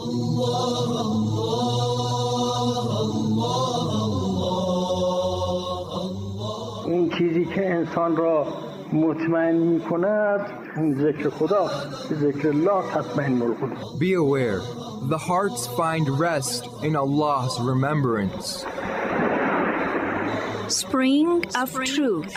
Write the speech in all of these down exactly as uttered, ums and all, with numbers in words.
اون چیزی که انسان را مطمئن می‌کند ذکر خداست. ذکر الله تطمئن القلوب. Be aware, the hearts find rest in Allah's remembrance. Spring of Truth.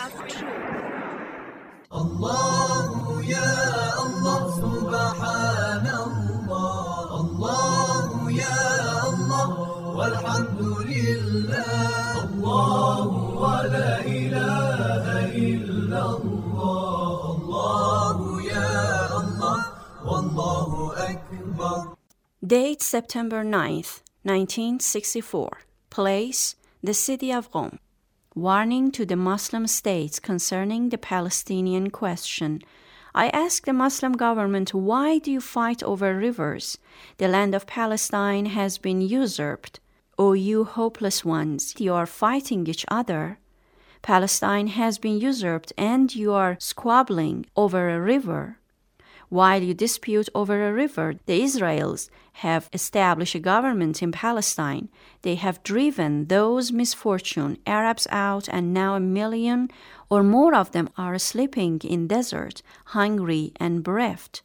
Allah ya Allah subhanallah. Allah ya Allah walhamdulillah. Allah wa la ilaha illallah. Allah ya Allah wallahu akbar. Date September ninth, nineteen sixty-four. Place the city of Qom. Warning to the Muslim states concerning the Palestinian question. I ask the Muslim government, why do you fight over rivers? The land of Palestine has been usurped. O you hopeless ones, you are fighting each other. Palestine has been usurped and you are squabbling over a river. While you dispute over a river, the Israelis have established a government in Palestine. They have driven those misfortune Arabs out, and now a million or more of them are sleeping in desert, hungry and bereft.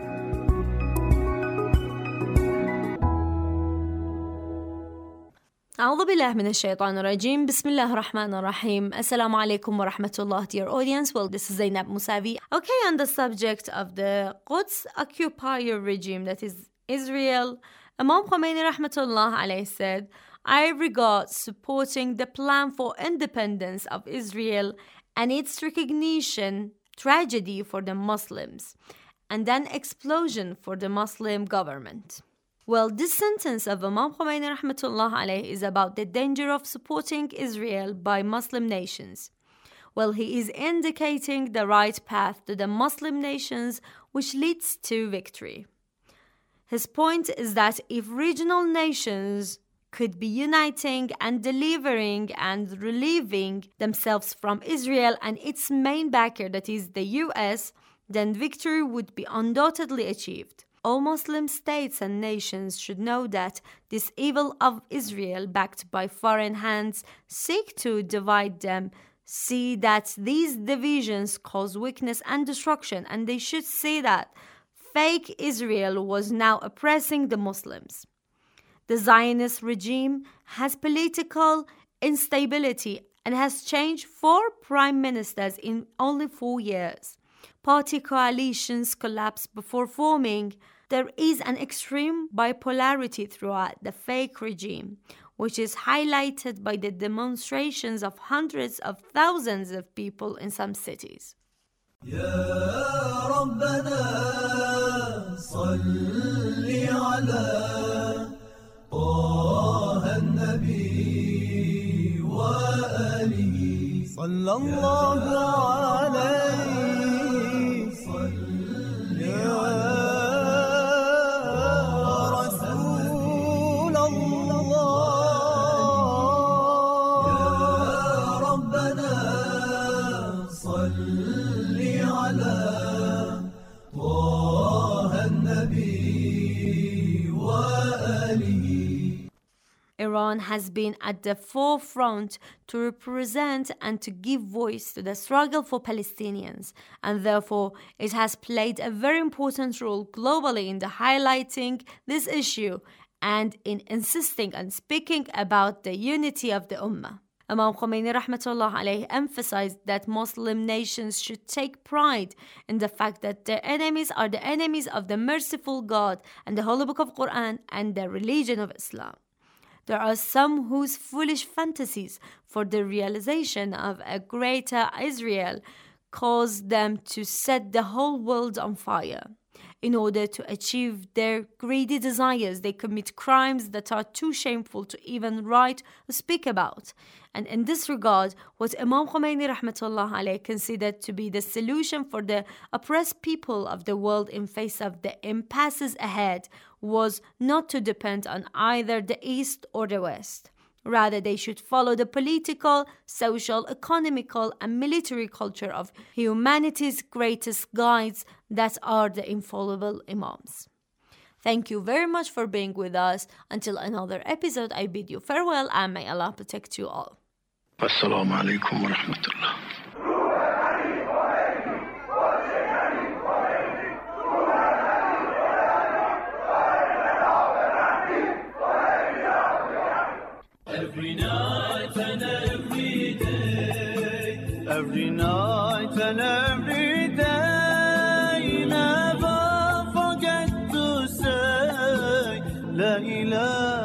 أعوذ بالله من الشيطان الرجيم. بسم الله الرحمن الرحيم. Assalamu alaikum wa rahmatullah, dear audience. Well, this is Zainab Musavi. Okay, on the subject of the Quds occupier regime, that is Israel, Imam Khomeini rahmatullah alayhi said, I regard supporting the plan for independence of Israel and its recognition tragedy for the Muslims and an explosion for the Muslim government. Well, this sentence of Imam Khomeini rahmatullah alayhi is about the danger of supporting Israel by Muslim nations. Well, he is indicating the right path to the Muslim nations which leads to victory. His point is that if regional nations could be uniting and delivering and relieving themselves from Israel and its main backer, that is the U S, then victory would be undoubtedly achieved. All Muslim states and nations should know that this evil of Israel, backed by foreign hands, seek to divide them, see that these divisions cause weakness and destruction, and they should see that fake Israel was now oppressing the Muslims. The Zionist regime has political instability and has changed four prime ministers in only four years. Party coalitions collapse before forming. There is an extreme bipolarity throughout the fake regime, which is highlighted by the demonstrations of hundreds of thousands of people in some cities. يا ربنا صل على طه النبي وآله صلى الله عليه صل يا Iran has been at the forefront to represent and to give voice to the struggle for Palestinians, and therefore it has played a very important role globally in the highlighting this issue and in insisting and speaking about the unity of the Ummah. Imam Khomeini rahmatullah alayhi emphasized that Muslim nations should take pride in the fact that their enemies are the enemies of the merciful God and the Holy Book of Quran and the religion of Islam. There are some whose foolish fantasies for the realization of a greater Israel cause them to set the whole world on fire. In order to achieve their greedy desires, they commit crimes that are too shameful to even write or speak about. And in this regard, what Imam Khomeini rahmatullah alayhi considered to be the solution for the oppressed people of the world in face of the impasses ahead was not to depend on either the East or the West. Rather, they should follow the political, social, economical, and military culture of humanity's greatest guides that are the infallible Imams. Thank you very much for being with us. Until another episode, I bid you farewell and may Allah protect you all. Assalamu alaikum wa rahmatullah. Every night and every day, every night and every day, never forget to say La ilaha